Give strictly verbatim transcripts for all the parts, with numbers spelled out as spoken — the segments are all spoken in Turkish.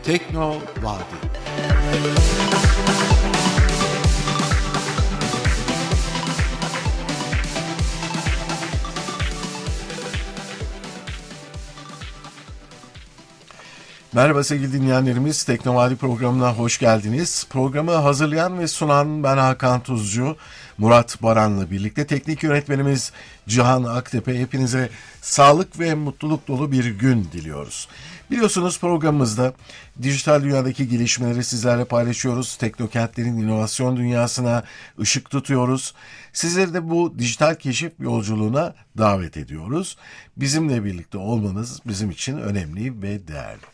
Tekno Vadi. Merhaba sevgili dinleyenlerimiz, Teknovadi programına hoş geldiniz. Programı hazırlayan ve sunan ben Hakan Tuzcu, Murat Baran'la birlikte teknik yönetmenimiz Cihan Aktepe. Hepinize sağlık ve mutluluk dolu bir gün diliyoruz. Biliyorsunuz programımızda dijital dünyadaki gelişmeleri sizlerle paylaşıyoruz. Teknokentlerin inovasyon dünyasına ışık tutuyoruz. Sizleri de bu dijital keşif yolculuğuna davet ediyoruz. Bizimle birlikte olmanız bizim için önemli ve değerli.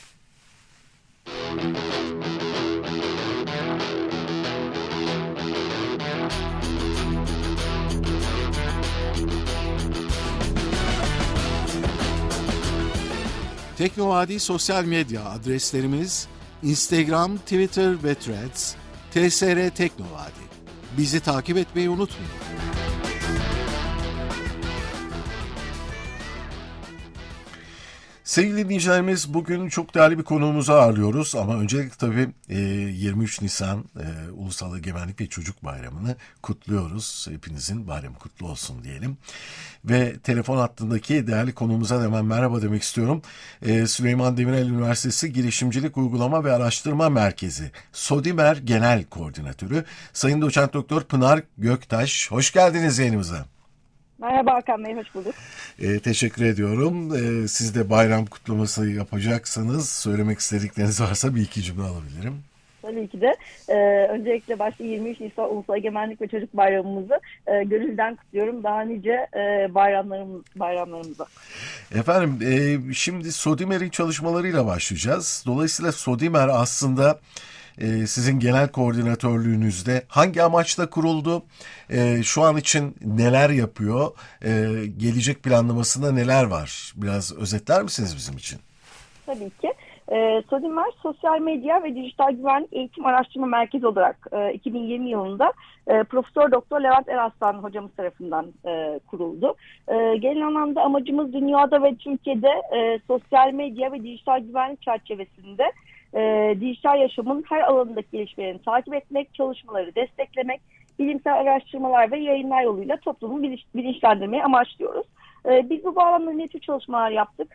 Teknovadi sosyal medya adreslerimiz Instagram, Twitter ve Threads, T S R Teknovadi. Bizi takip etmeyi unutmayın. Sevgili dinleyicilerimiz, bugün çok değerli bir konuğumuzu ağırlıyoruz ama öncelikle tabii yirmi üç Nisan e, Ulusal Egemenlik ve Çocuk Bayramı'nı kutluyoruz. Hepinizin bayramı kutlu olsun diyelim. Ve telefon hattındaki değerli konuğumuza hemen merhaba demek istiyorum. E, Süleyman Demirel Üniversitesi Girişimcilik Uygulama ve Araştırma Merkezi SODİMER Genel Koordinatörü Sayın Doçent Doktor Pınar Göktaş. Hoş geldiniz yayınımıza. Merhaba Hakan Bey, hoş bulduk. Ee, teşekkür ediyorum. Ee, siz de bayram kutlaması yapacaksanız söylemek istedikleriniz varsa bir iki cümle alabilirim. Tabii ki de. Ee, öncelikle başta yirmi üç Nisan Ulusal Egemenlik ve Çocuk Bayramımızı e, gönülden kutluyorum. Daha nice e, bayramlarım, bayramlarımıza. Efendim, e, şimdi SODİMER'in çalışmalarıyla başlayacağız. Dolayısıyla SODİMER aslında Ee, sizin genel koordinatörlüğünüzde hangi amaçla kuruldu? Ee, şu an için neler yapıyor? Ee, gelecek planlamasında neler var? Biraz özetler misiniz bizim için? Tabii ki. E, SODİMER Sosyal Medya ve Dijital Güvenlik Eğitim Araştırma Merkezi olarak e, iki bin yirmi yılında e, Profesör Doktor Levent Eraslan hocamız tarafından e, kuruldu. E, genel anlamda amacımız dünyada ve Türkiye'de e, sosyal medya ve dijital güvenlik çerçevesinde E, dijital yaşamın her alanındaki gelişmelerini takip etmek, çalışmaları desteklemek, bilimsel araştırmalar ve yayınlar yoluyla toplumu bilinç, bilinçlendirmeyi amaçlıyoruz. E, biz bu bağlamda ne tür çalışmalar yaptık?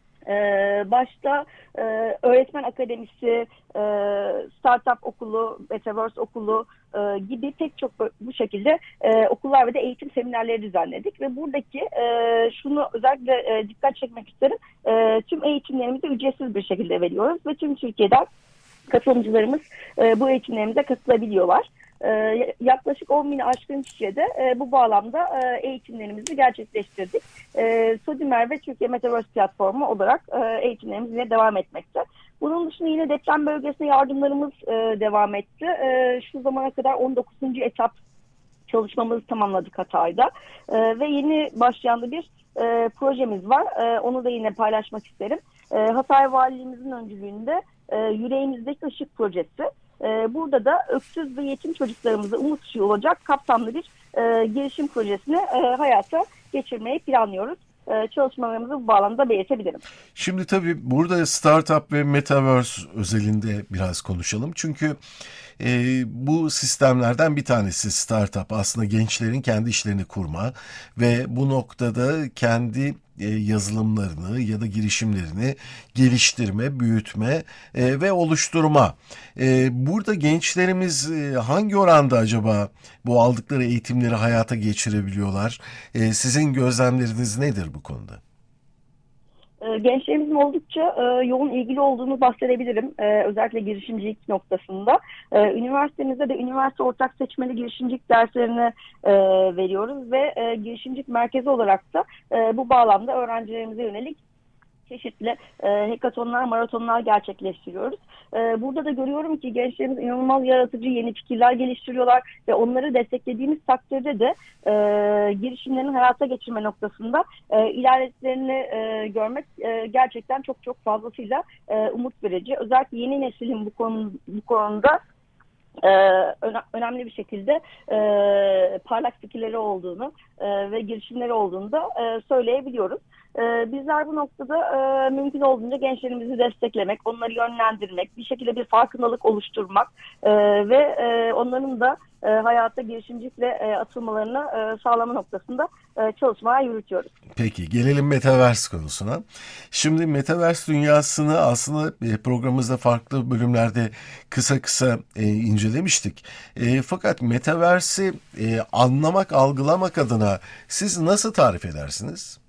Ee, başta e, öğretmen akademisi, e, startup okulu, metaverse okulu e, gibi pek çok bu şekilde e, okullar ve de eğitim seminerleri düzenledik ve buradaki e, şunu özellikle e, dikkat çekmek isterim, e, tüm eğitimlerimizi ücretsiz bir şekilde veriyoruz ve tüm Türkiye'den katılımcılarımız e, bu eğitimlerimize katılabiliyorlar. Ee, yaklaşık on bini aşkın kişiye de e, bu bağlamda e, eğitimlerimizi gerçekleştirdik. E, SODİMER ve Türkiye Metaverse Platformu olarak e, eğitimlerimiz yine devam etmekte. Bunun dışında yine deprem bölgesine yardımlarımız e, devam etti. E, şu zamana kadar on dokuzuncu etap çalışmamızı tamamladık Hatay'da. E, ve yeni başlayan da bir e, projemiz var. E, onu da yine paylaşmak isterim. E, Hatay Valiliğimizin öncülüğünde e, Yüreğimizdeki Işık projesi. Burada da öksüz ve yetim çocuklarımıza umut ışığı olacak kapsamlı bir e, girişim projesini e, hayata geçirmeyi planlıyoruz. E, çalışmalarımızı bu bağlamda belirtebilirim. Şimdi tabii burada startup ve metaverse özelinde biraz konuşalım. Çünkü e, bu sistemlerden bir tanesi startup. Aslında gençlerin kendi işlerini kurma ve bu noktada kendi yazılımlarını ya da girişimlerini geliştirme, büyütme e, ve oluşturma. E, burada gençlerimiz e, hangi oranda acaba bu aldıkları eğitimleri hayata geçirebiliyorlar? E, sizin gözlemleriniz nedir bu konuda? Gençlerimizin oldukça e, yoğun ilgili olduğunu bahsedebilirim. E, özellikle girişimcilik noktasında. E, üniversitemizde de üniversite ortak seçmeli girişimcilik derslerini e, veriyoruz ve e, girişimcilik merkezi olarak da e, bu bağlamda öğrencilerimize yönelik çeşitli e, hackathonlar, maratonlar gerçekleştiriyoruz. E, burada da görüyorum ki gençlerimiz inanılmaz yaratıcı yeni fikirler geliştiriyorlar ve onları desteklediğimiz takdirde de e, girişimlerini hayata geçirme noktasında e, ilerlediklerini e, görmek e, gerçekten çok çok fazlasıyla e, umut verici. Özellikle yeni neslin bu, konu, bu konuda e, öne, önemli bir şekilde e, parlak fikirleri olduğunu e, ve girişimleri olduğunu da e, söyleyebiliyoruz. E, bizler bu noktada e, mümkün olduğunca gençlerimizi desteklemek, onları yönlendirmek, bir şekilde bir farkındalık oluşturmak e, ve e, onların da e, hayatta girişimcilikle e, atılmalarını e, sağlama noktasında e, çalışmalar yürütüyoruz. Peki gelelim Metaverse konusuna. Şimdi Metaverse dünyasını aslında e, programımızda farklı bölümlerde kısa kısa e, incelemiştik. E, fakat Metaverse'i e, anlamak, algılamak adına siz nasıl tarif edersiniz?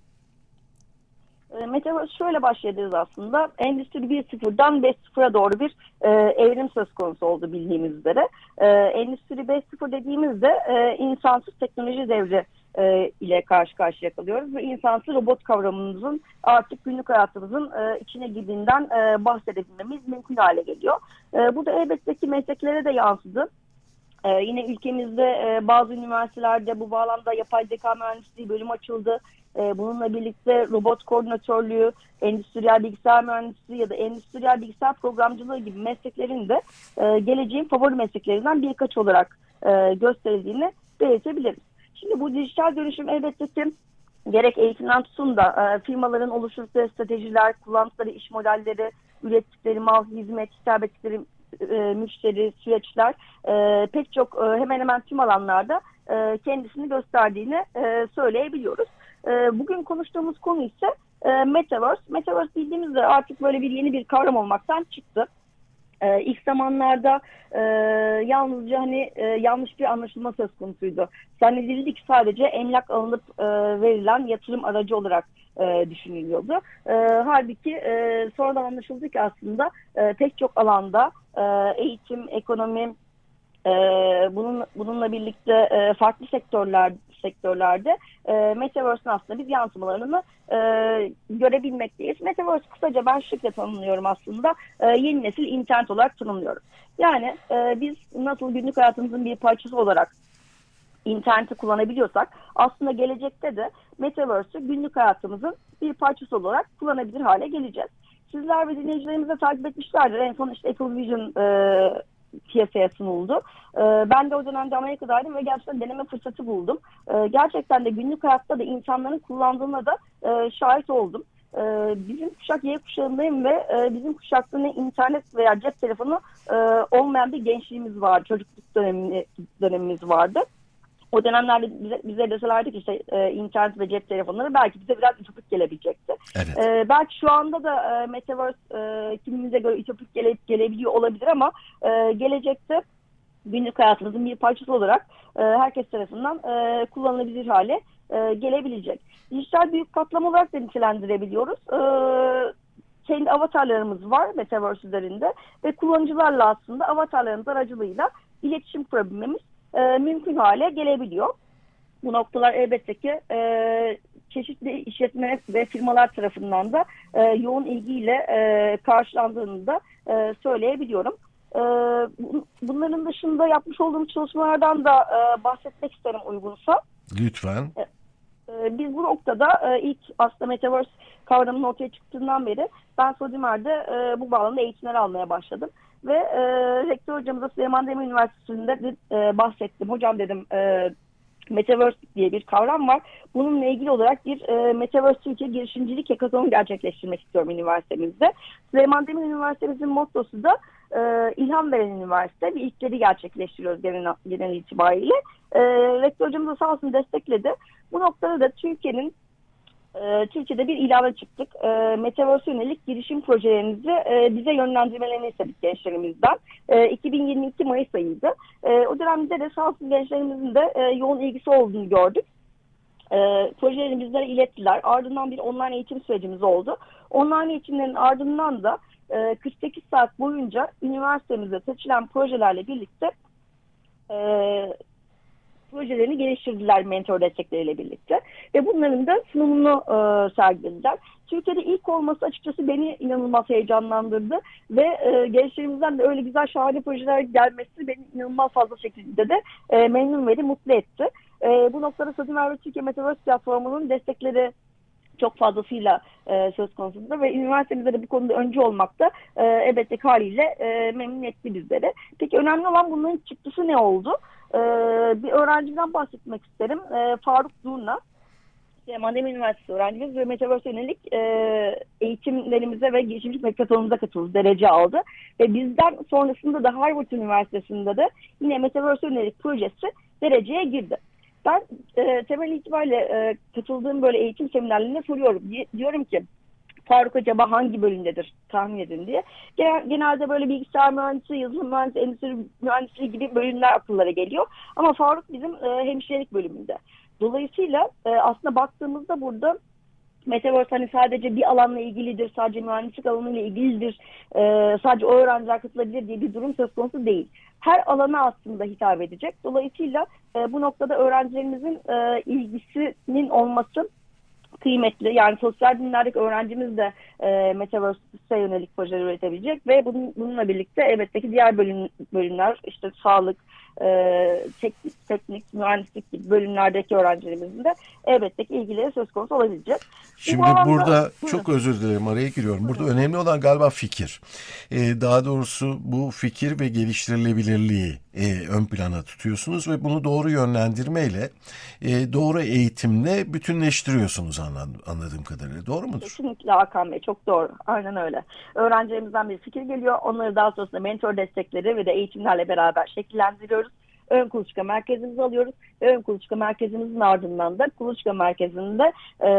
E, Metaverse şöyle başlayacağız aslında. Endüstri bir nokta sıfırdan beş nokta sıfıra doğru bir e, evrim söz konusu oldu bildiğimiz üzere. E, Endüstri beş nokta sıfır dediğimizde e, insansız teknoloji devri e, ile karşı karşıya kalıyoruz. Ve insansız robot kavramımızın artık günlük hayatımızın e, içine girdiğinden e, bahsedebilmemiz mümkün hale geliyor. E, bu da elbette ki mesleklere de yansıdı. Ee, yine ülkemizde e, bazı üniversitelerde bu bağlamda yapay zeka mühendisliği bölümü açıldı. E, bununla birlikte robot koordinatörlüğü, endüstriyel bilgisayar mühendisliği ya da endüstriyel bilgisayar programcılığı gibi mesleklerin de e, geleceğin favori mesleklerinden birkaç olarak e, gösterildiğini belirtebiliriz. Şimdi bu dijital dönüşüm elbette ki gerek eğitimden tutun da e, firmaların oluşturduğu stratejiler, kullandıkları iş modelleri, ürettikleri mal, hizmet, hitap ettikleri e, müşteri, süreçler e, pek çok e, hemen hemen tüm alanlarda e, kendisini gösterdiğini e, söyleyebiliyoruz. E, bugün konuştuğumuz konu ise e, Metaverse. Metaverse bildiğimizde artık böyle bir yeni bir kavram olmaktan çıktı. Ee, ilk zamanlarda e, yalnızca hani e, yanlış bir anlaşılma söz konusuydu. Zannedildi ki sadece emlak alınıp e, verilen yatırım aracı olarak e, düşünülüyordu. E, halbuki e, sonradan anlaşıldı ki aslında e, pek çok alanda e, eğitim, ekonomi, e, bunun, bununla birlikte e, farklı sektörler sektörlerde e, Metaverse'ın aslında biz yansımalarını e, görebilmekteyiz. Metaverse kısaca ben şu şekilde tanımlıyorum aslında. E, yeni nesil internet olarak tanımlıyorum. Yani e, biz nasıl günlük hayatımızın bir parçası olarak interneti kullanabiliyorsak aslında gelecekte de Metaverse'ü günlük hayatımızın bir parçası olarak kullanabilir hale geleceğiz. Sizler ve dinleyicilerimiz de takip etmişlerdir. En son işte Apple Vision e, piyasaya sunuldu. E, ben de o dönemde Amerika'daydım ve gerçekten deneme fırsatı buldum. E, gerçekten de günlük hayatta da insanların kullandığına da e, şahit oldum. E, bizim kuşak Y kuşağındayım ve e, bizim kuşakta ne internet veya cep telefonu e, olmayan bir gençliğimiz vardı. Çocukluk dönemi, dönemimiz vardı. O dönemlerde bize, bize deselerdi ki işte e, internet ve cep telefonları belki bize biraz ütopik gelebilecekti. Evet. E, belki şu anda da e, Metaverse e, kimimize göre ütopik gele, gelebiliyor olabilir ama e, gelecekte günlük hayatımızın bir parçası olarak e, herkes tarafından e, kullanılabilir hale e, gelebilecek. Dijital büyük patlama olarak da nitelendirebiliyoruz. E, kendi avatarlarımız var Metaverse üzerinde ve kullanıcılarla aslında avatarlarımız aracılığıyla iletişim kurabilmemiz e, mümkün hale gelebiliyor. Bu noktalar elbette ki e, çeşitli işletme ve firmalar tarafından da e, yoğun ilgiyle e, karşılandığını da e, söyleyebiliyorum. E, bunların dışında yapmış olduğumuz çalışmalardan da e, bahsetmek isterim uygunsa. Lütfen. E, e, biz bu noktada e, ilk aslında Metaverse kavramının ortaya çıktığından beri ben Sodimer'de e, bu bağlamda eğitimler almaya başladım. Ve e, rektör hocamıza Süleyman Demirel Üniversitesi'nde de, e, bahsettim. Hocam dedim e, Metaverse diye bir kavram var. Bununla ilgili olarak bir e, Metaverse Türkiye girişimcilik hackathonu gerçekleştirmek istiyorum üniversitemizde. Süleyman Demirel Üniversitemizin mottosu da e, ilham veren üniversite ve ilkleri gerçekleştiriyoruz genel, genel itibariyle. E, rektör hocamız da sağ olsun destekledi. Bu noktada da Türkiye'nin Ee, Türkiye'de bir ilana çıktık. Ee, Metaverse yönelik girişim projelerimizi e, bize yönlendirmelerini istedik gençlerimizden. Ee, iki bin yirmi iki Mayıs ayıydı. Ee, o dönemde de sağ olsun gençlerimizin de e, yoğun ilgisi olduğunu gördük. Ee, projelerini bizlere ilettiler. Ardından bir online eğitim sürecimiz oldu. Online eğitimlerin ardından da e, kırk sekiz saat boyunca üniversitemizde seçilen projelerle birlikte e, projelerini geliştirdiler mentor destekleriyle birlikte. Ve bunların da sunumunu e, sergilediler. Türkiye'de ilk olması açıkçası beni inanılmaz heyecanlandırdı. Ve e, gençlerimizden de öyle güzel şahane projeler gelmesi beni inanılmaz fazla şekilde de e, memnun ve de mutlu etti. E, bu noktada Sodimer ve Türkiye Metaverse platformunun destekleri çok fazlasıyla e, söz konusudur ve üniversitemizde de bu konuda öncü olmak da e, elbette haliyle e, memnun etti bizleri. Peki önemli olan bunların çıktısı ne oldu? E, bir öğrenciden bahsetmek isterim. E, Faruk Durna. Mandemi Üniversitesi öğrencimiz ve Metaverse yönelik e, eğitimlerimize ve girişimcilik hackathonumuza katıldı, derece aldı. Ve bizden sonrasında da Harvard Üniversitesi'nde de yine Metaverse yönelik projesi dereceye girdi. Ben e, temel itibariyle e, katıldığım böyle eğitim seminerlerine soruyorum. Diyorum ki Faruk acaba hangi bölümdedir tahmin edin diye. Genelde böyle bilgisayar mühendisliği, yazılım mühendisliği, endüstri mühendisliği gibi bölümler akıllara geliyor. Ama Faruk bizim e, hemşirelik bölümünde. Dolayısıyla e, aslında baktığımızda burada Metaverse hani sadece bir alanla ilgilidir, sadece mühendislik alanıyla ilgilidir, e, sadece o öğrenciler katılabilir diye bir durum söz konusu değil. Her alana aslında hitap edecek. Dolayısıyla e, bu noktada öğrencilerimizin e, ilgisinin olması kıymetli. Yani sosyal bilimlerdeki öğrencimiz de e, Metaverse'e yönelik projeler üretebilecek ve bunun, bununla birlikte elbette ki diğer bölüm, bölümler işte sağlık, e, teknik, teknik, mühendislik gibi bölümlerdeki öğrencilerimizin de elbette ki ilgileri söz konusu olabilecek. Şimdi alanda, burada buyurun. Çok özür dilerim, araya giriyorum. Burada buyurun. Önemli olan galiba fikir. Ee, daha doğrusu bu fikir ve geliştirilebilirliği e, ön plana tutuyorsunuz ve bunu doğru yönlendirmeyle, e, doğru eğitimle bütünleştiriyorsunuz anladığım, anladığım kadarıyla. Doğru mudur? Kesinlikle Hakan Bey, çok doğru. Aynen öyle. Öğrencilerimizden bir fikir geliyor. Onları daha sonrasında mentor destekleri ve de eğitimlerle beraber şekillendiriyoruz. Ön kuluçka merkezimizi alıyoruz ve ön kuluçka merkezimizin ardından da kuluçka merkezinde e,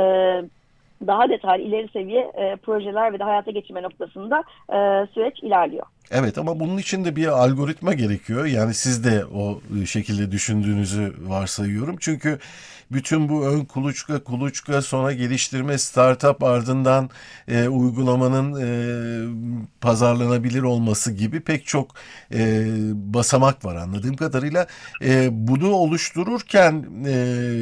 daha detaylı ileri seviye e, projeler ve de hayata geçirme noktasında e, süreç ilerliyor. Evet, ama bunun için de bir algoritma gerekiyor. Yani siz de o şekilde düşündüğünüzü varsayıyorum. Çünkü bütün bu ön kuluçka, kuluçka, sonra geliştirme, startup, ardından e, uygulamanın e, pazarlanabilir olması gibi pek çok e, basamak var anladığım kadarıyla. E, bunu oluştururken e,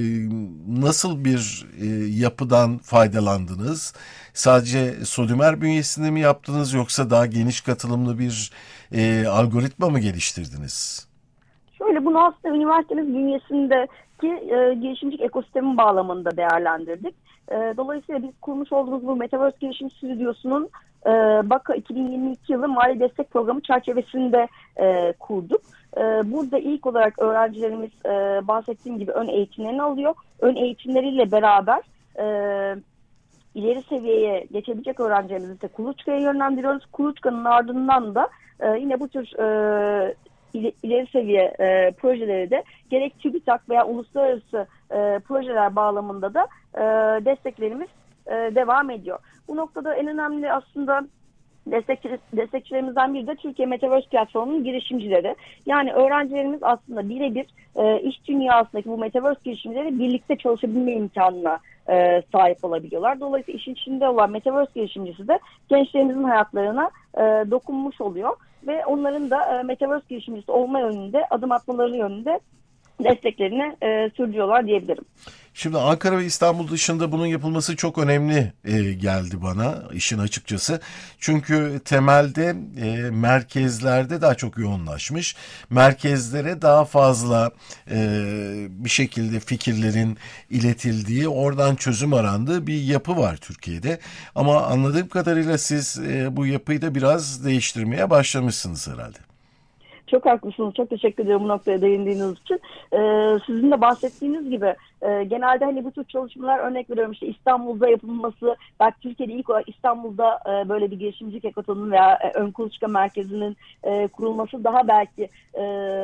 nasıl bir e, yapıdan faydalandınız? Sadece Sodimer bünyesinde mi yaptınız yoksa daha geniş katılımlı bir e, algoritma mı geliştirdiniz? Şöyle, bunu aslında üniversitemiz bünyesindeki e, girişimcilik ekosistemin bağlamında değerlendirdik. E, dolayısıyla biz kurmuş olduğumuz bu Metaverse Girişim Stüdyosu'nun e, BAKA iki bin yirmi iki yılı mali destek programı çerçevesinde e, kurduk. E, burada ilk olarak öğrencilerimiz e, bahsettiğim gibi ön eğitimlerini alıyor. Ön eğitimleriyle beraber e, ileri seviyeye geçebilecek öğrencilerimizi ise kuluçkaya yönlendiriyoruz. Kuluçkanın ardından da e, yine bu tür e, ileri seviye e, projeleri de gerek TÜBİTAK veya uluslararası e, projeler bağlamında da e, desteklerimiz e, devam ediyor. Bu noktada en önemli aslında destekçi, destekçilerimizden biri de Türkiye Metaverse Platformu'nun girişimcileri. Yani öğrencilerimiz aslında birebir e, iş dünyasındaki bu Metaverse girişimcileri birlikte çalışabilme imkanına e, sahip olabiliyorlar. Dolayısıyla işin içinde olan Metaverse girişimcisi de gençlerimizin hayatlarına e, dokunmuş oluyor. Ve onların da e, Metaverse girişimcisi olma yönünde, adım atmaları yönünde desteklerini e, sürdürüyorlar diyebilirim. Şimdi Ankara ve İstanbul dışında bunun yapılması çok önemli e, geldi bana işin açıkçası. Çünkü temelde e, merkezlerde daha çok yoğunlaşmış. Merkezlere daha fazla e, bir şekilde fikirlerin iletildiği, oradan çözüm arandığı bir yapı var Türkiye'de. Ama anladığım kadarıyla siz e, bu yapıyı da biraz değiştirmeye başlamışsınız herhalde. Çok haklısınız. Çok teşekkür ediyorum bu noktaya değindiğiniz için. Ee, sizin de bahsettiğiniz gibi e, genelde hani bu tür çalışmalar, örnek veriyorum işte İstanbul'da yapılması, belki Türkiye'de ilk olarak İstanbul'da e, böyle bir girişimcilik hackathonunun veya e, ön kuluçka merkezinin e, kurulması daha belki e,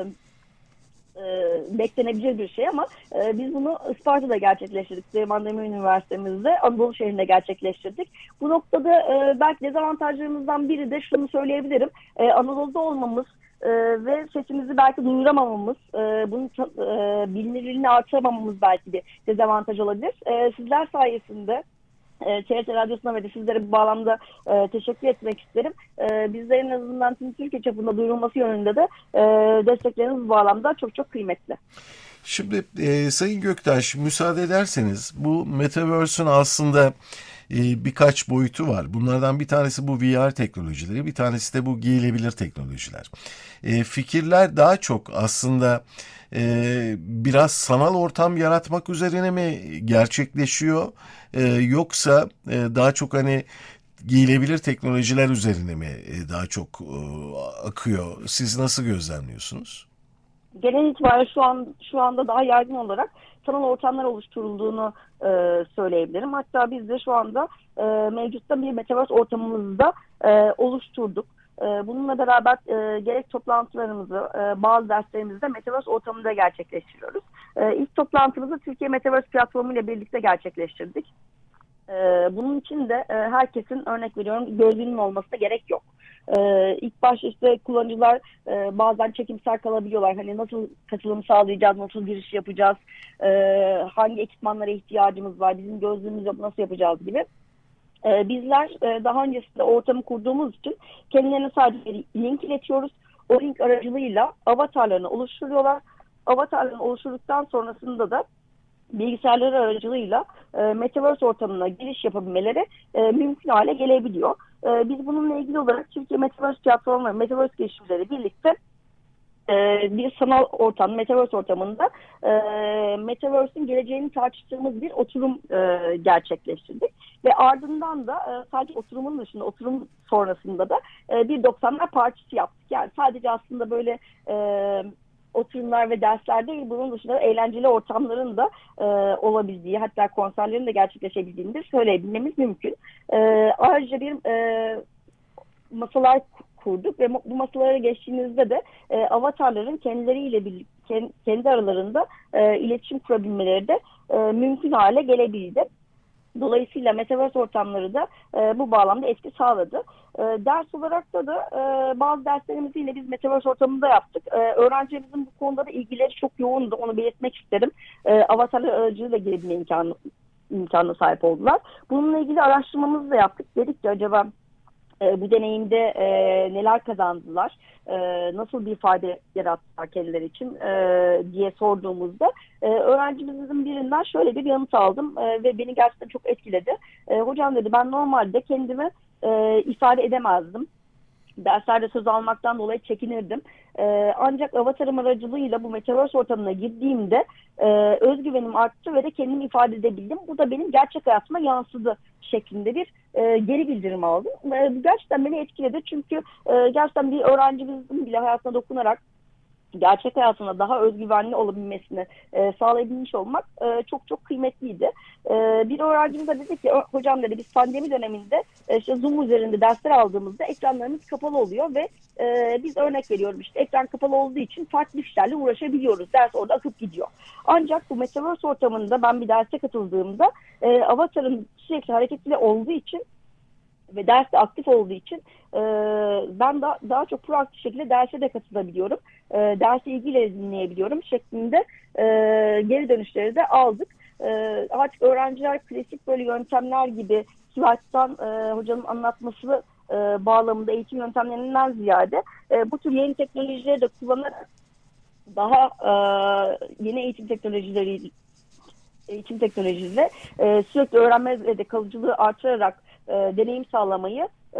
e, beklenebilir bir şey ama e, biz bunu Isparta'da gerçekleştirdik. Süleyman Demirel Üniversitemizde, Anadolu şehrinde gerçekleştirdik. Bu noktada e, belki dezavantajlarımızdan biri de şunu söyleyebilirim. E, Anadolu'da olmamız Ee, ve sesimizi belki duyuramamamız, e, bunun e, bilinirliğini artıramamamız belki bir dezavantaj olabilir. E, sizler sayesinde e, T R T Radyosu'na ve de sizlere bu bağlamda e, teşekkür etmek isterim. E, bizlerin en azından tüm Türkiye çapında duyurulması yönünde de e, destekleriniz bu bağlamda çok çok kıymetli. Şimdi e, Sayın Göktaş, müsaade ederseniz bu Metaverse'ün aslında e, birkaç boyutu var. Bunlardan bir tanesi bu V R teknolojileri, bir tanesi de bu giyilebilir teknolojiler. E, fikirler daha çok aslında e, biraz sanal ortam yaratmak üzerine mi gerçekleşiyor, e, yoksa e, daha çok hani giyilebilir teknolojiler üzerine mi e, daha çok e, akıyor? Siz nasıl gözlemliyorsunuz? Genel itibariyle şu an şu anda daha yaygın olarak sanal ortamlar oluşturulduğunu e, söyleyebilirim. Hatta biz de şu anda e, mevcutta bir metaverse ortamımızda e, oluşturduk. E, bununla beraber e, gerek toplantılarımızı, e, bazı derslerimizi de metaverse ortamında gerçekleştiriyoruz. E, ilk toplantımızı Türkiye Metaverse Platformu ile birlikte gerçekleştirdik. Ee, bunun için de e, herkesin, örnek veriyorum, gözlüğünün olmasına gerek yok. Ee, ilk başta işte kullanıcılar e, bazen çekimser kalabiliyorlar. Hani nasıl katılım sağlayacağız, nasıl giriş yapacağız, e, hangi ekipmanlara ihtiyacımız var, bizim gözlüğümüz yok, nasıl yapacağız gibi. Ee, bizler e, daha öncesinde ortamı kurduğumuz için kendilerine sadece bir link iletiyoruz. O link aracılığıyla avatarlarını oluşturuyorlar. Avatarlarını oluşturduktan sonrasında da bilgisayarları aracılığıyla e, Metaverse ortamına giriş yapabilmeleri e, mümkün hale gelebiliyor. E, biz bununla ilgili olarak Türkiye Metaverse Platformu ve Metaverse girişimcileri birlikte e, bir sanal ortam, Metaverse ortamında e, Metaverse'in geleceğini tartıştığımız bir oturum e, gerçekleştirdik. Ve ardından da e, sadece oturumun dışında, oturum sonrasında da e, bir doksanlar partisi yaptık. Yani sadece aslında böyle E, oturumlar ve dersler değil, bunun dışında eğlenceli ortamların da e, olabildiği, hatta konserlerin de gerçekleşebildiğini de söyleyebilmemiz mümkün. E, ayrıca bir e, masalar kurduk ve bu masalara geçtiğinizde de e, avatarların kendileriyle birlikte, kendi aralarında e, iletişim kurabilmeleri de e, mümkün hale gelebildi. Dolayısıyla Metaverse ortamları da e, bu bağlamda etki sağladı. E, ders olarak da da e, bazı derslerimizi yine biz Metaverse ortamında yaptık. E, öğrencilerimizin bu konuda da ilgileri çok yoğundu. Onu belirtmek isterim. E, avatarlar aracılığıyla girebilme imkanı, imkanına sahip oldular. Bununla ilgili araştırmamızı da yaptık. Dedik ki acaba e, bu deneyimde e, neler kazandılar, e, nasıl bir fayda yarattılar kendileri için e, diye sorduğumuzda e, öğrencimizin birinden şöyle bir yanıt aldım e, ve beni gerçekten çok etkiledi. E, hocam dedi, ben normalde kendimi e, ifade edemezdim. Derslerde söz almaktan dolayı çekinirdim. Ee, ancak avatarım aracılığıyla bu Metaverse ortamına girdiğimde e, özgüvenim arttı ve de kendimi ifade edebildim. Bu da benim gerçek hayatıma yansıdı şeklinde bir e, geri bildirim aldım. E, gerçekten beni etkiledi çünkü e, gerçekten bir öğrencimizin bile hayatına dokunarak gerçek hayatında daha özgüvenli olabilmesini e, sağlayabilmiş olmak e, çok çok kıymetliydi. E, bir öğrencimiz de dedi ki, hocam dedi, biz pandemi döneminde e, işte Zoom üzerinde dersler aldığımızda ekranlarımız kapalı oluyor ve e, biz örnek veriyorum işte ekran kapalı olduğu için farklı işlerle uğraşabiliyoruz. Ders orada akıp gidiyor. Ancak bu Metaverse ortamında ben bir derse katıldığımda e, avatarım sürekli hareketli olduğu için ve derste aktif olduğu için e, ben da, daha çok proaktif şekilde derse de katılabiliyorum. E, dersi ilgiyle dinleyebiliyorum şeklinde e, geri dönüşleri de aldık. E, artık öğrenciler klasik böyle yöntemler gibi slayttan e, hocanın anlatması e, bağlamında eğitim yöntemlerinden ziyade e, bu tür yeni teknolojileri de kullanarak daha e, yeni eğitim teknolojileri eğitim teknolojisiyle e, sürekli öğrenme ve de kalıcılığı artırarak e, deneyim sağlamayı e,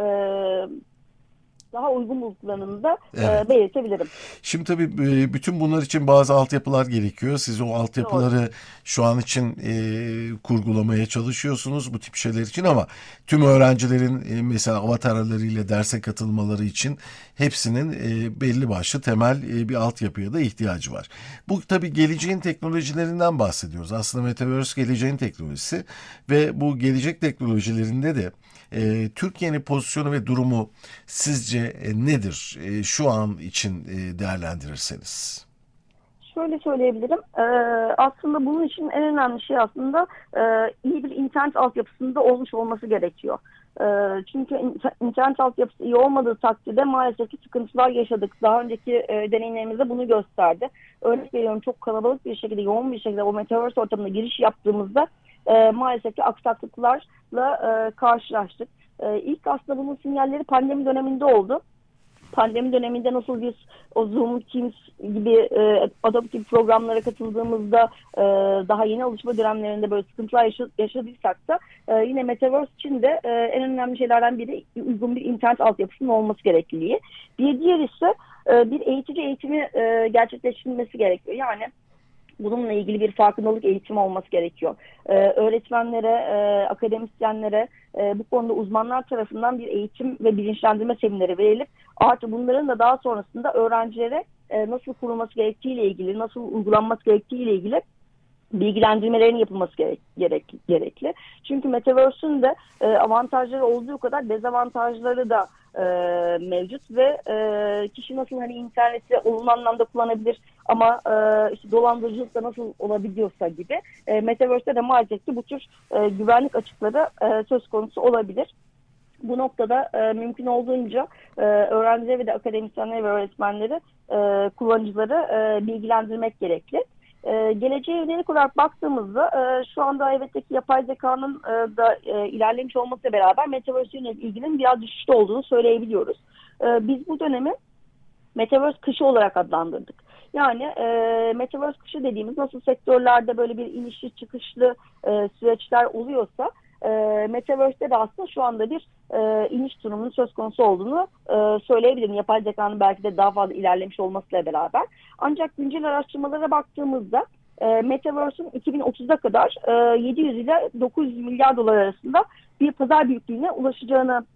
daha uygun bulduklarını da Evet. e, belirtebilirim. Şimdi tabii e, bütün bunlar için bazı altyapılar gerekiyor. Siz o Doğru. altyapıları şu an için e, kurgulamaya çalışıyorsunuz bu tip şeyler için, ama tüm öğrencilerin e, mesela avatarlarıyla derse katılmaları için hepsinin e, belli başlı temel e, bir altyapıya da ihtiyacı var. Bu tabii geleceğin teknolojilerinden bahsediyoruz. Aslında Metaverse geleceğin teknolojisi ve bu gelecek teknolojilerinde de e, Türkiye'nin pozisyonu ve durumu sizce e, nedir? E, şu an için e, değerlendirirseniz. Şöyle söyleyebilirim. Ee, aslında bunun için en önemli şey aslında e, iyi bir internet altyapısında olmuş olması gerekiyor. E, çünkü internet altyapısı iyi olmadığı takdirde maalesef ki sıkıntılar yaşadık. Daha önceki e, deneyimlerimizde bunu gösterdi. Örnek veriyorum, çok kalabalık bir şekilde, yoğun bir şekilde o Metaverse ortamına giriş yaptığımızda e, maalesef ki aksaklıklarla e, karşılaştık. E, ilk aslında bunun sinyalleri pandemi döneminde oldu. pandemi döneminde nasıl biz o Zoom, Teams gibi e, Adobe gibi programlara katıldığımızda e, daha yeni alışma dönemlerinde böyle sıkıntılar yaşa, yaşadıysak da e, yine Metaverse için de e, en önemli şeylerden biri uygun bir internet altyapısının olması gerekliliği. Bir diğer ise e, bir eğitici eğitimi e, gerçekleştirilmesi gerekiyor. Yani bununla ilgili bir farkındalık eğitimi olması gerekiyor. Ee, öğretmenlere, e, akademisyenlere e, bu konuda uzmanlar tarafından bir eğitim ve bilinçlendirme semineri verilip artı bunların da daha sonrasında öğrencilere e, nasıl kurulması gerektiğiyle ilgili, nasıl uygulanması gerektiğiyle ilgili bilgilendirmelerin yapılması gerek, gerek, gerekli. Çünkü Metaverse'ün de e, avantajları olduğu kadar dezavantajları da e, mevcut ve e, kişi nasıl hani interneti olumlu anlamda kullanabilir ama e, işte dolandırıcılık da nasıl olabiliyorsa gibi e, Metaverse'de de maalesef ki bu tür e, güvenlik açıkları e, söz konusu olabilir. Bu noktada e, mümkün olduğunca e, öğrencileri ve de akademisyenleri ve öğretmenleri, e, kullanıcıları e, bilgilendirmek gerekli. Ee, geleceğe yönelik olarak baktığımızda e, şu anda elbette ki yapay zekanın e, da e, ilerlemiş olmasıyla beraber Metaverse ile ilginin biraz düşüşte olduğunu söyleyebiliyoruz. E, biz bu dönemi Metaverse kışı olarak adlandırdık. Yani e, Metaverse kışı dediğimiz nasıl sektörlerde böyle bir inişli çıkışlı e, süreçler oluyorsa e, Metaverse'de de aslında şu anda bir e, iniş durumunun söz konusu olduğunu e, söyleyebilirim. Yapay zekanın belki de daha fazla ilerlemiş olmasıyla beraber. Ancak güncel araştırmalara baktığımızda e, Metaverse'ün iki bin otuz'a kadar e, yedi yüz ile dokuz yüz milyar dolar arasında bir pazar büyüklüğüne ulaşacağını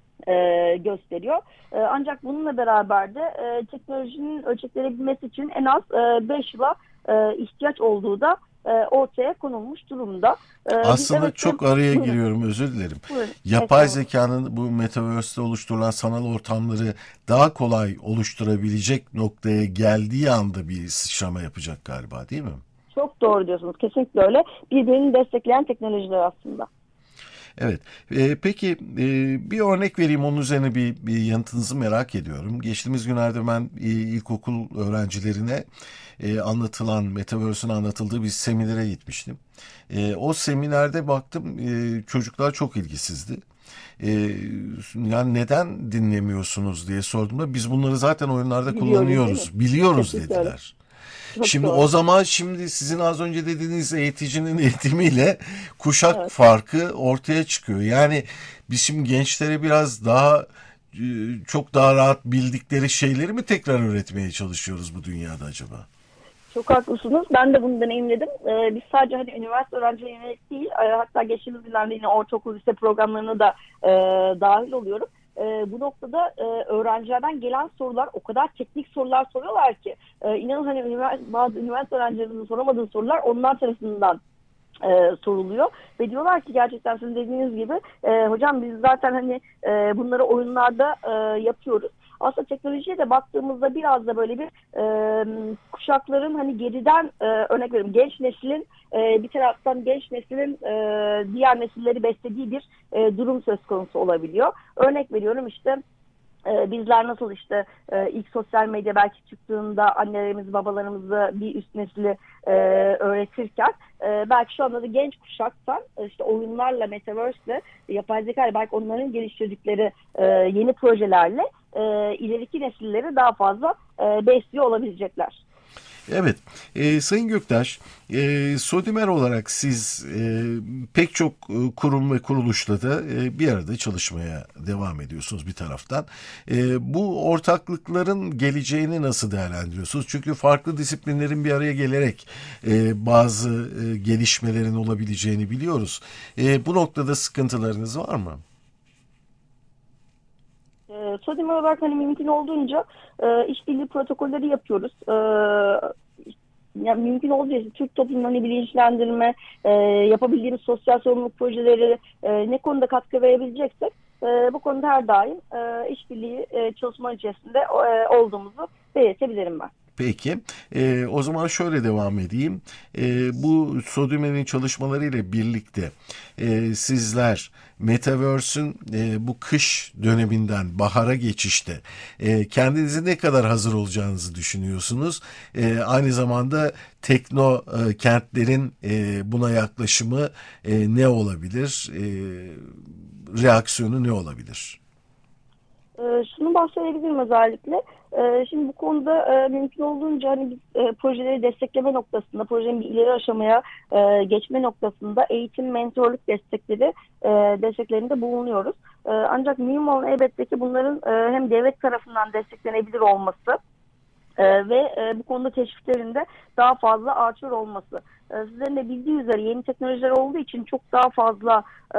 E, gösteriyor. E, ancak bununla beraber de e, teknolojinin ölçeklenebilmesi için en az e, beş yıla e, ihtiyaç olduğu da e, ortaya konulmuş durumda. E, Aslında evet, çok araya buyurun. giriyorum, özür dilerim. Buyurun. Yapay Evet, zekanın bu Metaverse'te oluşturulan sanal ortamları daha kolay oluşturabilecek noktaya geldiği anda bir sıçrama yapacak galiba, değil mi? çok doğru diyorsunuz. Kesinlikle öyle. Birbirini destekleyen teknolojiler aslında. Evet. Ee, peki e, bir örnek vereyim, onun üzerine bir, bir yanıtınızı merak ediyorum. Geçtiğimiz günlerde ben e, ilkokul öğrencilerine e, anlatılan, Metaverse'ün anlatıldığı bir seminere gitmiştim. E, o seminerde baktım e, çocuklar çok ilgisizdi. E, yani neden dinlemiyorsunuz diye sorduğumda biz bunları zaten oyunlarda Biliyoruz, kullanıyoruz, biliyoruz kesinlikle öyle. dediler. Çok Şimdi doğru. o zaman şimdi sizin az önce dediğiniz eğiticinin eğitimiyle kuşak Evet. farkı ortaya çıkıyor. Yani biz şimdi gençlere biraz daha e, çok daha rahat bildikleri şeyleri mi tekrar öğretmeye çalışıyoruz bu dünyada acaba? Çok haklısınız. Ben de bunu deneyimledim. Ee, biz sadece hani üniversite öğrencilerine yönelik değil, e, hatta geçtiğimiz günlerde yine ortaokul lise programlarına da e, dahil oluyorum. E, bu noktada e, öğrencilerden gelen sorular o kadar teknik sorular soruyorlar ki e, inanın hani üniversite, bazı üniversite öğrencilerinin soramadığı sorular onlar tarafından e, soruluyor ve diyorlar ki gerçekten sizin dediğiniz gibi e, hocam biz zaten hani e, bunları oyunlarda e, yapıyoruz. Aslında teknolojiye de baktığımızda biraz da böyle bir e, kuşakların hani geriden e, örnek veriyorum genç neslin e, bir taraftan genç neslin e, diğer nesilleri beslediği bir e, durum söz konusu olabiliyor. Örnek veriyorum işte Ee, bizler nasıl işte e, ilk sosyal medya belki çıktığında annelerimiz babalarımızı bir üst nesli e, öğretirken e, belki şu anda da genç kuşaktan e, işte oyunlarla, metaverse'le, yapay zeka ile belki onların geliştirdikleri e, yeni projelerle e, ileriki nesilleri daha fazla e, besliyor olabilecekler. Evet, e, Sayın Göktaş, e, Sodimer olarak siz e, pek çok e, kurum ve kuruluşla da e, bir arada çalışmaya devam ediyorsunuz bir taraftan. E, bu ortaklıkların geleceğini nasıl değerlendiriyorsunuz? Çünkü farklı disiplinlerin bir araya gelerek e, bazı e, gelişmelerin olabileceğini biliyoruz. E, bu noktada sıkıntılarınız var mı? E, Sodium olarak hani mümkün olduğunca e, işbirliği protokolleri yapıyoruz. E, yani mümkün olduğunca Türk toplumunu hani bilinçlendirme, e, yapabildiğimiz sosyal sorumluluk projeleri e, ne konuda katkı verebileceksek e, bu konuda her daim e, işbirliği e, çalışma içerisinde e, olduğumuzu belirtebilirim ben. Peki, e, o zaman şöyle devam edeyim. E, bu Sodümen'in çalışmalarıyla birlikte e, sizler Metaverse'ün e, bu kış döneminden bahara geçişte e, kendinizi ne kadar hazır olacağınızı düşünüyorsunuz? E, aynı zamanda tekno e, kentlerin e, buna yaklaşımı e, ne olabilir? E, reaksiyonu ne olabilir? Ee, şunu bahsedebilirim özellikle. Ee, şimdi bu konuda e, mümkün olduğunca hani biz e, projeleri destekleme noktasında, projenin bir ileri aşamaya e, geçme noktasında eğitim, mentorluk destekleri e, desteklerinde bulunuyoruz. E, ancak mühim olan elbette ki bunların e, hem devlet tarafından desteklenebilir olması Ee, ve e, bu konuda teşviklerinde daha fazla artıyor olması. Ee, sizlerin de bildiği üzere yeni teknolojiler olduğu için çok daha fazla e,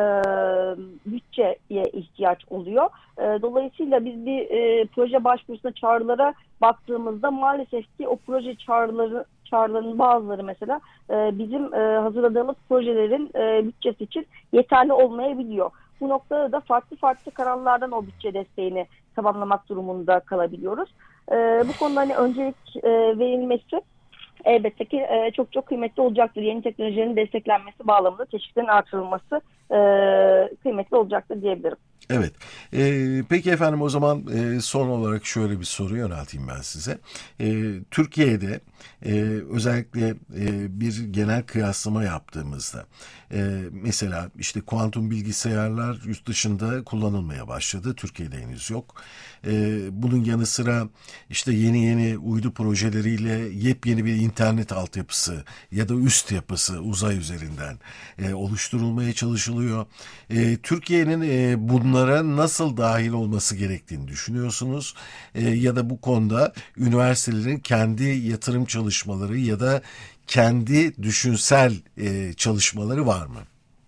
bütçeye ihtiyaç oluyor. E, dolayısıyla biz bir e, proje başvurusuna, çağrılara baktığımızda maalesef ki o proje çağrıları çağrıların bazıları mesela e, bizim e, hazırladığımız projelerin e, bütçesi için yeterli olmayabiliyor. Bu noktada da farklı farklı kanallardan o bütçe desteğini tamamlamak durumunda kalabiliyoruz. E, bu konuda hani öncelik e, verilmesi elbette ki e, çok çok kıymetli olacaktır. Yeni teknolojilerin desteklenmesi bağlamında teşviklerin artırılması e, kıymetli olacaktır diyebilirim. Evet. Ee, peki efendim o zaman e, son olarak şöyle bir soru yönelteyim ben size. Ee, Türkiye'de e, özellikle e, bir genel kıyaslama yaptığımızda e, mesela işte kuantum bilgisayarlar yurt dışında kullanılmaya başladı. Türkiye'de henüz yok. E, bunun yanı sıra işte yeni yeni uydu projeleriyle yepyeni bir internet altyapısı ya da üst yapısı uzay üzerinden e, oluşturulmaya çalışılıyor. E, Türkiye'nin e, bunun bunlara nasıl dahil olması gerektiğini düşünüyorsunuz? E, ya da bu konuda üniversitelerin kendi yatırım çalışmaları ya da kendi düşünsel e, çalışmaları var mı?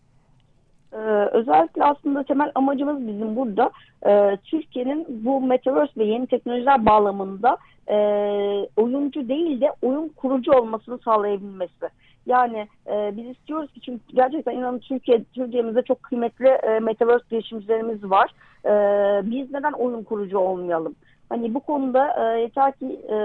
Ee, özellikle aslında temel amacımız bizim burada e, Türkiye'nin bu Metaverse ve yeni teknolojiler bağlamında e, oyuncu değil de oyun kurucu olmasını sağlayabilmesi. Yani e, biz istiyoruz ki çünkü gerçekten inanın Türkiye, Türkiye'mizde çok kıymetli e, Metaverse girişimcilerimiz var. E, biz neden oyun kurucu olmayalım? Hani bu konuda e, yeter ki e,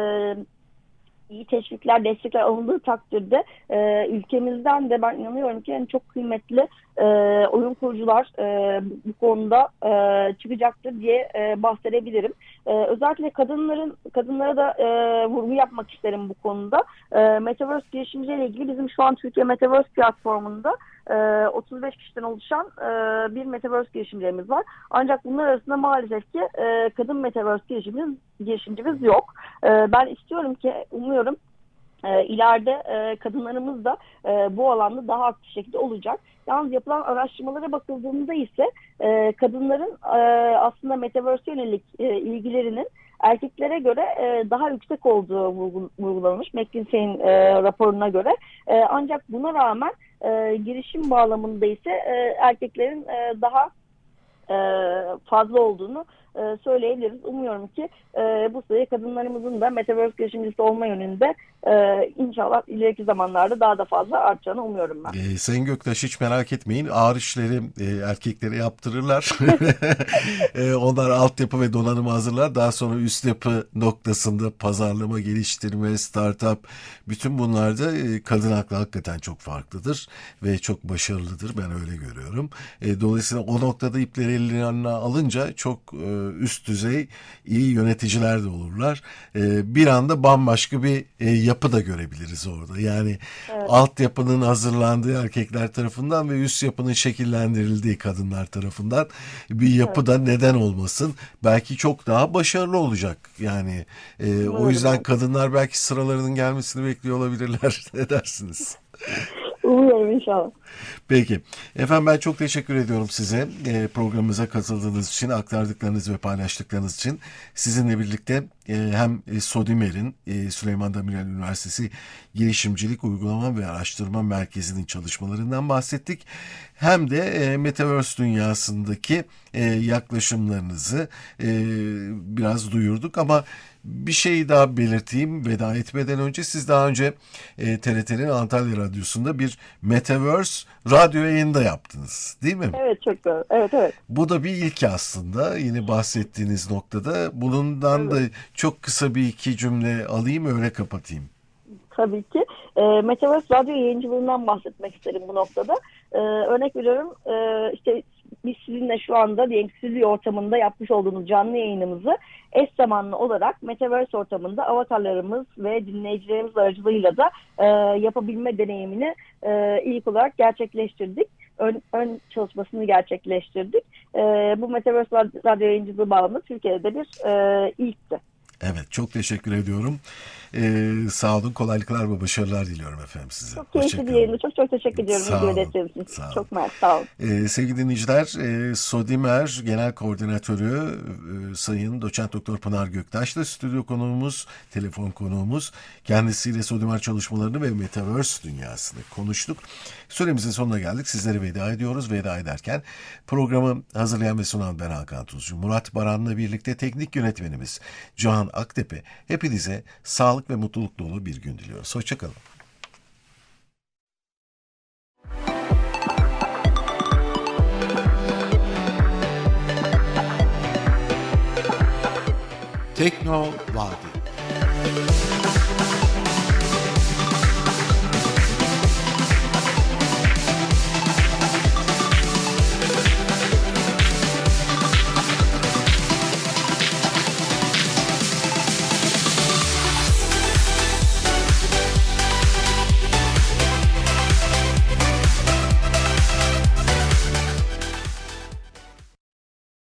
iyi teşvikler, destekler alındığı takdirde e, ülkemizden de ben inanıyorum ki yani çok kıymetli e, oyun kurucular e, bu konuda e, çıkacaktır diye e, bahsedebilirim. E, özellikle kadınların kadınlara da e, vurgu yapmak isterim bu konuda. E, Metaverse girişimciyle ilgili bizim şu an Türkiye Metaverse platformunda e, otuz beş kişiden oluşan e, bir Metaverse girişimcilerimiz var. Ancak bunlar arasında maalesef ki e, kadın Metaverse girişimcimiz, girişimcimiz yok. E, ben istiyorum ki, umuyorum e, ileride e, kadınlarımız da e, bu alanda daha aktif şekilde olacak. Yalnız yapılan araştırmalara bakıldığında ise e, kadınların e, aslında Metaverse yönelik e, ilgilerinin erkeklere göre e, daha yüksek olduğu vurgulanmış McKinsey'in e, raporuna göre. E, ancak buna rağmen e, girişim bağlamında ise e, erkeklerin e, daha e, fazla olduğunu e, söyleyebiliriz. Umuyorum ki e, bu sayı kadınlarımızın da Metaverse girişimcisi olma yönünde e, inşallah ileriki zamanlarda daha da fazla artacağını umuyorum ben. Ee, Sayın Göktaş hiç merak etmeyin. Ağır işleri e, erkeklere yaptırırlar. e, onlar altyapı ve donanımı hazırlar. Daha sonra üst yapı noktasında pazarlama, geliştirme, startup bütün bunlarda e, kadın aklı hakikaten çok farklıdır ve çok başarılıdır. Ben öyle görüyorum. E, dolayısıyla o noktada ipleri ellerine alınca çok e, üst düzey iyi yöneticiler de olurlar. E, bir anda bambaşka bir e, yapı da görebiliriz orada. Yani Evet. altyapının hazırlandığı erkekler tarafından ve üst yapının şekillendirildiği kadınlar tarafından bir yapı da neden olmasın? Belki çok daha başarılı olacak. Yani e, o yüzden kadınlar belki sıralarının gelmesini bekliyor olabilirler. Ne dersiniz? Umuyorum inşallah. Peki. Efendim ben çok teşekkür ediyorum size. E, programımıza katıldığınız için, aktardıklarınız ve paylaştıklarınız için. Sizinle birlikte e, hem SODİMER'in, e, Süleyman Demirel Üniversitesi Girişimcilik Uygulama ve Araştırma Merkezi'nin çalışmalarından bahsettik. Hem de e, Metaverse dünyasındaki e, yaklaşımlarınızı e, biraz duyurduk ama bir şey daha belirteyim veda etmeden önce. Siz daha önce e, T R T'nin Antalya Radyosu'nda bir Metaverse radyo yayında yaptınız, değil mi? Evet, çok doğru. Evet, evet. Bu da bir ilk aslında yine bahsettiğiniz noktada. Bundan Evet. da çok kısa bir iki cümle alayım öyle kapatayım. Tabii ki. E, Metaverse radyo yayıncılığından bahsetmek isterim bu noktada. E, örnek veriyorum, e, işte biz sizinle şu anda diyelim stüdyo ortamında yapmış olduğumuz canlı yayınımızı eş zamanlı olarak Metaverse ortamında avatarlarımız ve dinleyicilerimiz aracılığıyla da e, yapabilme deneyimini e, ilk olarak gerçekleştirdik. Ön, ön çalışmasını gerçekleştirdik. e, bu Metaverse radyo yayıncılığı bağlamında Türkiye'de bir e, ilkti. Evet, çok teşekkür ediyorum. Ee, sağ olun, kolaylıklar ve başarılar diliyorum efendim size. Çok keyifli bir yayındı. Çok çok teşekkür ediyorum. Sağ olun. için. Sağ Çok mersi. Sağ olun. Ee, sevgili dinleyiciler, e, Sodimer Genel Koordinatörü e, Sayın Doçent Doktor Pınar Göktaş da stüdyo konuğumuz, telefon konuğumuz. Kendisiyle Sodimer çalışmalarını ve Metaverse dünyasını konuştuk. Süremizin sonuna geldik. Sizlere veda ediyoruz. Veda ederken programı hazırlayan ve sunan ben Hakan Tuzcu. Murat Baran'la birlikte teknik yönetmenimiz Cihan Aktepe. Hepinize sağlık ve mutluluk dolu bir gün diliyoruz. Hoşçakalın. Tekno Vadi.